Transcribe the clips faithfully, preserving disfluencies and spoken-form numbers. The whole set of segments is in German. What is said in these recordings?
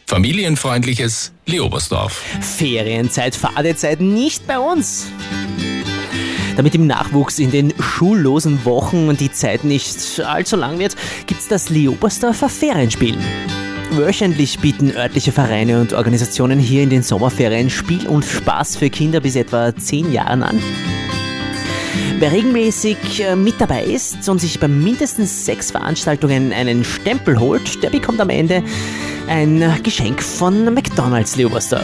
Familienfreundliches Leobersdorf. Ferienzeit, Fadezeit nicht bei uns. Damit im Nachwuchs in den schullosen Wochen die Zeit nicht allzu lang wird, gibt's das Leobersdorfer Ferienspiel. Wöchentlich bieten örtliche Vereine und Organisationen hier in den Sommerferien Spiel und Spaß für Kinder bis etwa zehn Jahren an. Wer regelmäßig mit dabei ist und sich bei mindestens sechs Veranstaltungen einen Stempel holt, der bekommt am Ende ein Geschenk von McDonald's Leobersdorf.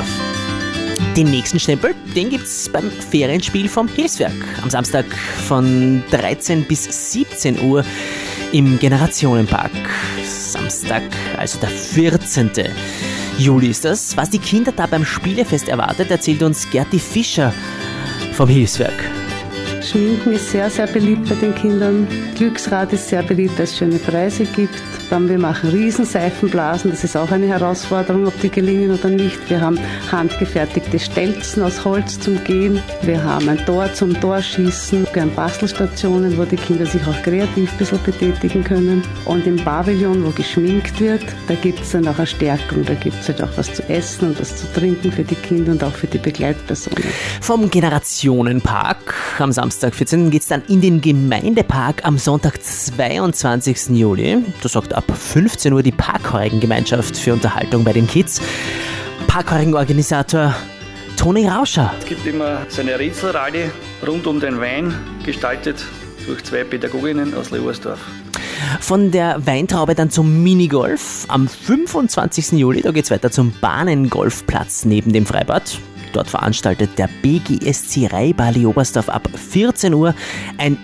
Den nächsten Stempel, den gibt's beim Ferienspiel vom Hilfswerk am Samstag von dreizehn bis siebzehn Uhr im Generationenpark. Samstag, also der vierzehnten Juli ist das. Was die Kinder da beim Spielefest erwartet, erzählt uns Gerti Fischer vom Hilfswerk. Schminken ist sehr, sehr beliebt bei den Kindern. Glücksrad ist sehr beliebt, weil es schöne Preise gibt. Dann wir machen Riesenseifenblasen, das ist auch eine Herausforderung, ob die gelingen oder nicht. Wir haben handgefertigte Stelzen aus Holz zum Gehen. Wir haben ein Tor zum Torschießen. Wir haben Bastelstationen, wo die Kinder sich auch kreativ ein bisschen betätigen können. Und im Pavillon, wo geschminkt wird, da gibt es dann auch eine Stärkung. Da gibt es halt auch was zu essen und was zu trinken für die Kinder und auch für die Begleitpersonen. Vom Generationenpark am Samstag vierzehnten geht es dann in den Gemeindepark am Sonntag zweiundzwanzigsten Juli. Da sagt ab fünfzehn Uhr die Parkheurengemeinschaft für Unterhaltung bei den Kids. Parkheurenorganisator Toni Rauscher. Es gibt immer so eine Rätselrallye rund um den Wein, gestaltet durch zwei Pädagoginnen aus Leobersdorf. Von der Weintraube dann zum Minigolf am fünfundzwanzigsten Juli. Da geht es weiter zum Bahnengolfplatz neben dem Freibad. Dort veranstaltet der B G S C Rheibar Leobersdorf ab vierzehn Uhr ein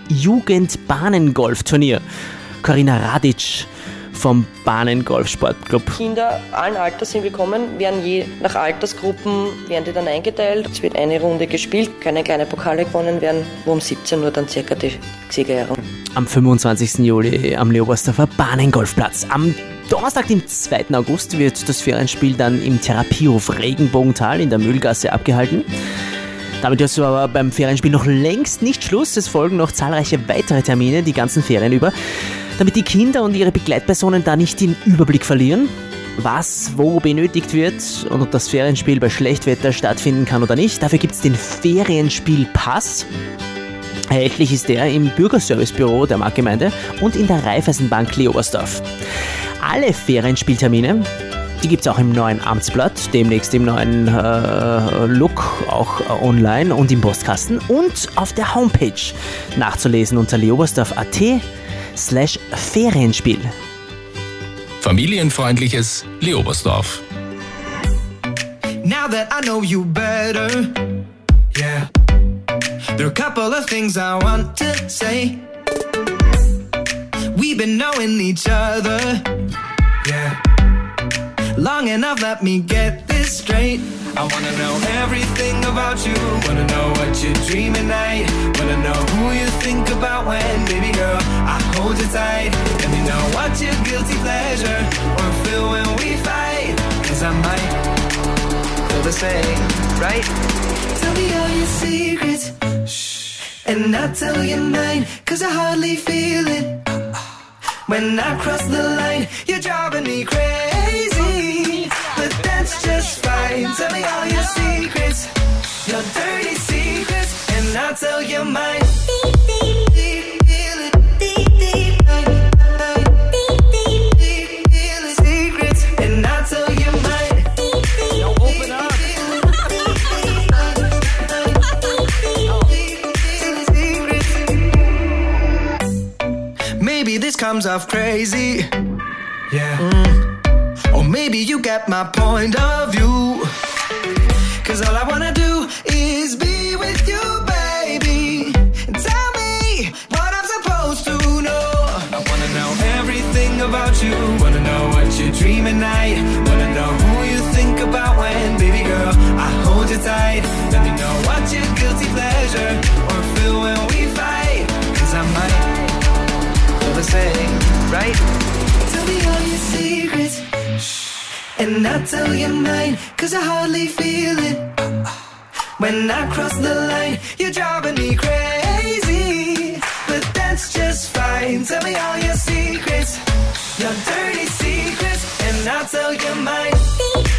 Jugend-Bahnengolfturnier. Corinna Radic vom Bahnengolfsportclub. Kinder allen Alters sind willkommen, werden je nach Altersgruppen werden die dann eingeteilt. Es wird eine Runde gespielt, keine kleinen Pokale gewonnen werden, wo um siebzehn Uhr dann circa die Siegerehrung. Am fünfundzwanzigsten Juli am Leobersdorfer Bahnengolfplatz. Am Donnerstag, dem zweiten August, wird das Ferienspiel dann im Therapiehof Regenbogental in der Mühlgasse abgehalten. Damit ist aber beim Ferienspiel noch längst nicht Schluss. Es folgen noch zahlreiche weitere Termine die ganzen Ferien über. Damit die Kinder und ihre Begleitpersonen da nicht den Überblick verlieren, was wo benötigt wird und ob das Ferienspiel bei Schlechtwetter stattfinden kann oder nicht, dafür gibt es den Ferienspielpass. Erhältlich ist der im Bürgerservicebüro der Marktgemeinde und in der Raiffeisenbank Leobersdorf. Alle Ferienspieltermine, die gibt es auch im neuen Amtsblatt, demnächst im neuen äh, Look, auch äh, online und im Postkasten und auf der Homepage nachzulesen unter leobersdorf.at slash Ferienspiel. Familienfreundliches Leobersdorf. Now that I know you better, yeah, there are a couple of things I want to say. We've been knowing each other, yeah, long enough, let me get this straight. I wanna know everything about you, wanna know what you dream at night, wanna know who you think about when, baby girl, I hold you tight. Let me know what's your guilty pleasure, or feel when we fight, cause I might feel the same, right? Tell me all your secrets, shh, and I'll tell you mine, cause I hardly feel it. When I cross the line, you're driving me crazy, but that's just fine. Tell me all your secrets, your dirty secrets, and I'll tell you mine. Secrets, and I'll tell you mine. Now open up. Maybe this comes off crazy, yeah, mm. Or maybe you get my point of view, cause all I wanna do is be with you, baby, and tell me what I'm supposed to know. I wanna know everything about you, wanna know what you dream at night, wanna know who you think about when, baby girl, I hold you tight. Let me know what's your guilty pleasure, or feel when we fight, cause I might the same, right? Tell me all your secrets, shh, and I'll tell you mine, cause I hardly feel it. When I cross the line, you're driving me crazy, but that's just fine. Tell me all your secrets, your dirty secrets, and I'll tell you mine.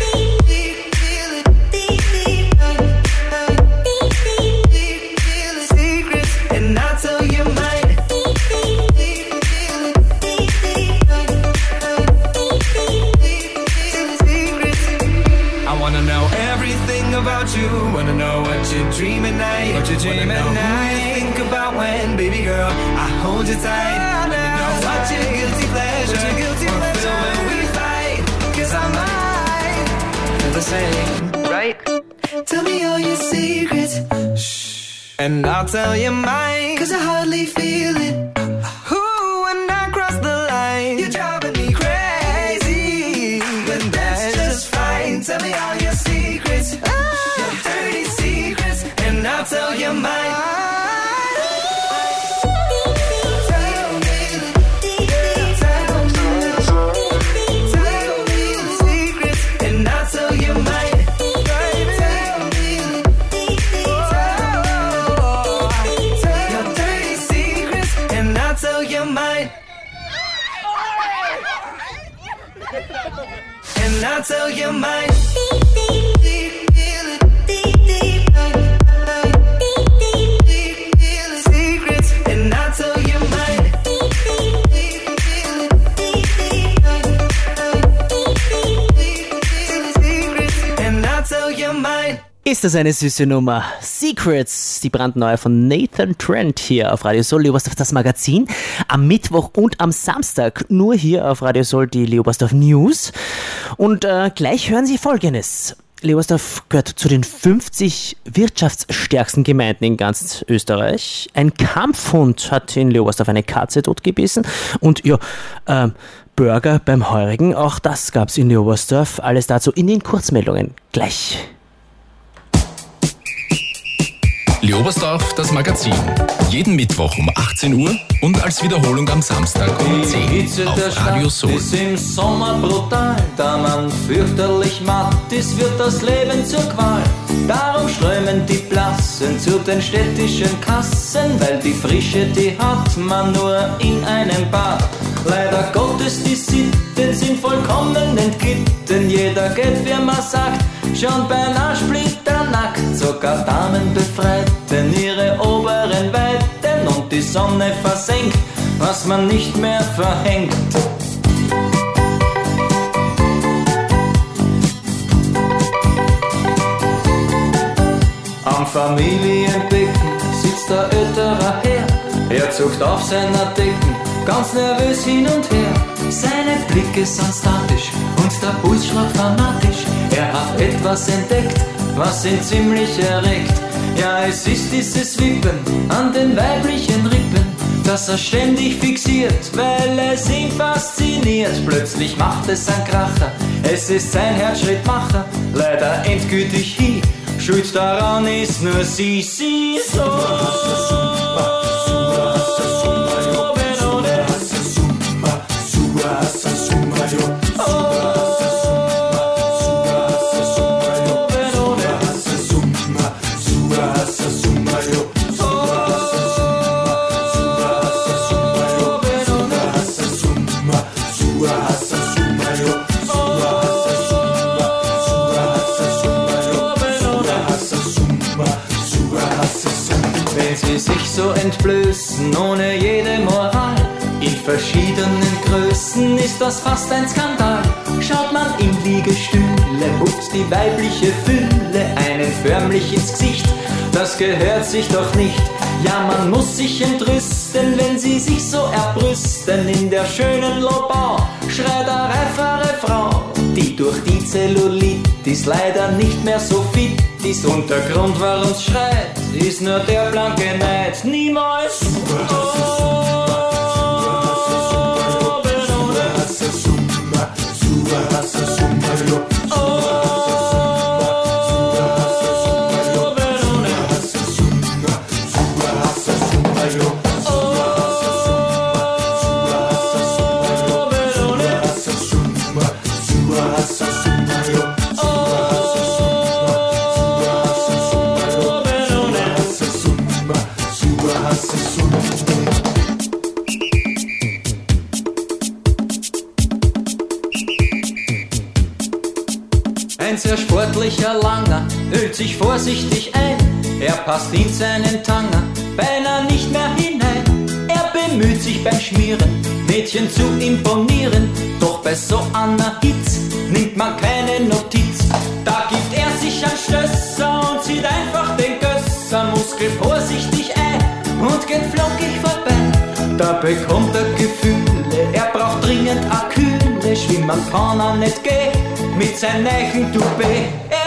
dream at night. Think about when, baby girl, I hold you tight. Let me know what your guilty pleasure, your guilty pleasure when we fight. Cause I might feel the same, right? Tell me all your secrets, shh, and I'll tell you mine. Cause I hardly feel it. Ooh, when I cross the line, you're driving me crazy, but that's just fine. Tell me all your secrets, your dirty secrets, and I'll tell you mine. And I'll tell you mine. Secrets, and I'll tell you mine. Secrets, and I'll tell you mine. Ist das eine süße Nummer? Secrets, die brandneue von Nathan Trent hier auf Radio Soul, Leobersdorf, das Magazin. Am Mittwoch und am Samstag nur hier auf Radio Soul die Leobersdorf News. Und äh, gleich hören Sie Folgendes. Leobersdorf gehört zu den fünfzig wirtschaftsstärksten Gemeinden in ganz Österreich. Ein Kampfhund hat in Leobersdorf eine Katze totgebissen. Und ja, ähm, Burger beim Heurigen, auch das gab's in Leobersdorf. Alles dazu in den Kurzmeldungen. Gleich. Leobersdorf, das Magazin. Jeden Mittwoch um achtzehn Uhr und als Wiederholung am Samstag um zehn Uhr auf Radio Soul. Ist im Sommer brutal, da man fürchterlich matt ist, wird das Leben zur Qual. Darum strömen die Blassen zu den städtischen Kassen, weil die Frische, die hat man nur in einem Bad. Leider Gottes, die Sitten sind vollkommen entglitten. Jeder geht, wie man sagt, schon beinahe splitternackt. Sogar Damen befreiten ihre oberen Weiten und die Sonne versenkt, was man nicht mehr verhängt. Am Familienbecken sitzt der ältere Herr. Er zuckt auf seiner Decken, ganz nervös hin und her. Seine Blicke sind statisch und der Puls schlägt fanatisch. Er hat etwas entdeckt, was ihn ziemlich erregt. Ja, es ist dieses Wippen an den weiblichen Rippen, das er ständig fixiert, weil es ihn fasziniert. Plötzlich macht es einen Kracher, es ist sein Herzschrittmacher, leider endgültig hin. Schuld daran ist nur sie, sie so. So entblößen ohne jede Moral. In verschiedenen Größen ist das fast ein Skandal. Schaut man in Liegestühle, hupft die weibliche Fülle einen förmlich ins Gesicht. Das gehört sich doch nicht. Ja, man muss sich entrüsten, wenn sie sich so erbrüsten. In der schönen Lobau schreit eine reifere Frau, die durch die Zellulitis leider nicht mehr so fit ist. Und der Grund, warum es schreit, ist nur der blanke Neid. Niemals. Oh. Ein sehr sportlicher Langer ölt sich vorsichtig ein. Er passt in seinen Tanger beinahe nicht mehr hinein. Er bemüht sich beim Schmieren, Mädchen zu imponieren. Doch bei so einer Hitz nimmt man keine Notiz. Da gibt er sich an Stösser und zieht einfach den Gösser. Muskel vor er bekommt er Gefühle, er braucht dringend a Kühle, schwimmen kann er nicht gehen mit seinem neuen Toupet.